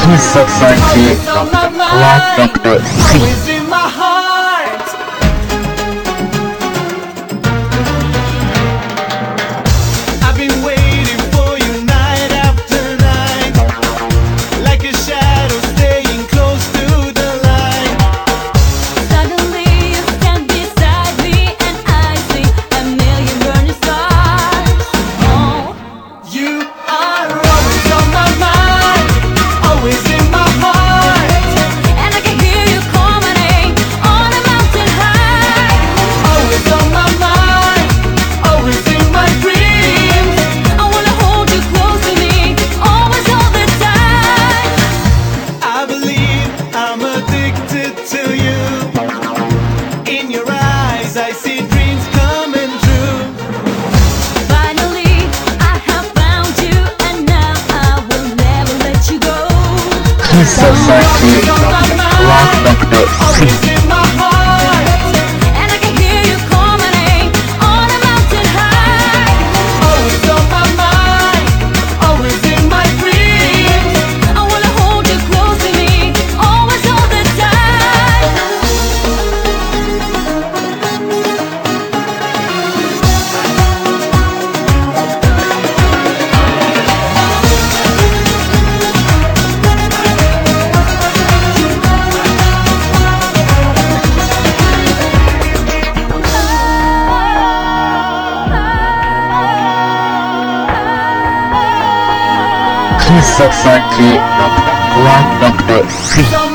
Society always in my heart. I've been waiting for you night after night, like a shadow staying close to the light. Suddenly you stand beside me and I see a million burning stars. Oh, You are always on my mind, always in my heart. and I can hear you calling on a mountain high. Always on my mind, always in my dreams. I wanna hold you close to me, always all the time. I believe I'm addicted to you. In your eyes I see dreams coming true. Finally, I have found you, and now I will never let you go. Society Always in my heart. And I can hear you calling on a mountain high. Always on my mind, always in my dreams. I wanna hold you close to me, always all the time. Society 1.3